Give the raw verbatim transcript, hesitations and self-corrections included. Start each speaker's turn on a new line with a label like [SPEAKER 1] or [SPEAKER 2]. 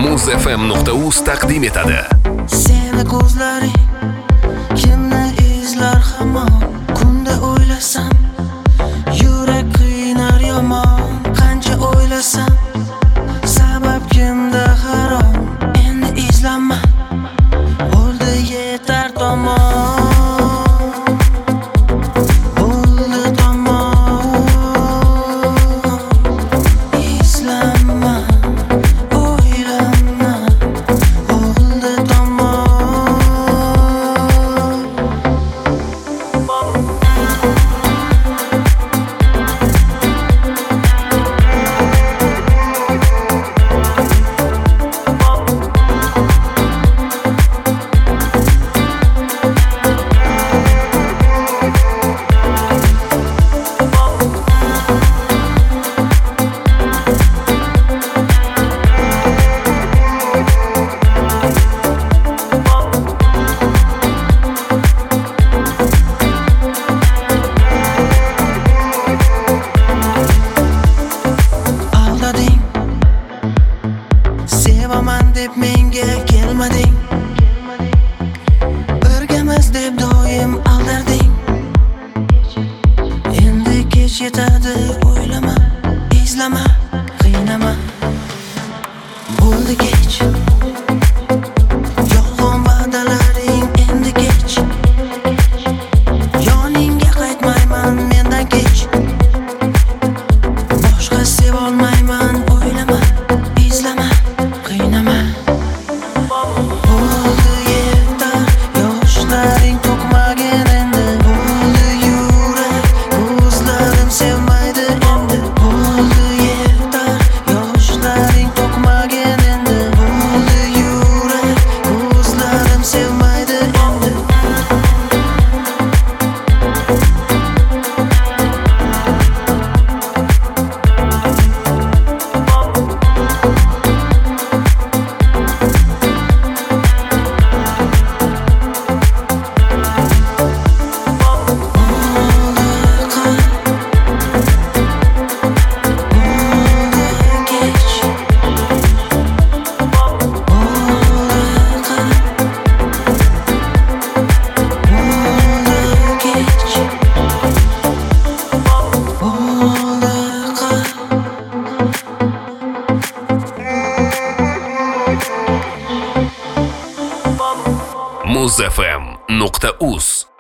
[SPEAKER 1] muz f m nuqta uz taqdim etadi.
[SPEAKER 2] Seni ko'zlaring kimni izlar hamon, kunda o'ylasam yurak qiynar yomon. Qancha o'ylasam sabab kimda harom, endi izlanma bo'ldi yetar tomon. Sevaman deb menga kelmading, birgamiz deb doim aldarding. Endi kech yetadi, o'ylama, izlama, qiynama. Bo'ldi kech, yolg'on va'dalaring endi kech. Yoningga qaytmayman mendan kech. Boshqa sevolmayman, o'ylama, izlama, qiynama. Bo'ldi yetar, yoshlaring to'kmagin endi. Bo'ldi yurak, ko'zlarim sevmaydi endi. Bo'ldi yetar, yoshlaring to'kmagin endi. Bo'ldi yurak, ko'zlarim sevmaydi endi.
[SPEAKER 1] muz f m nuqta uz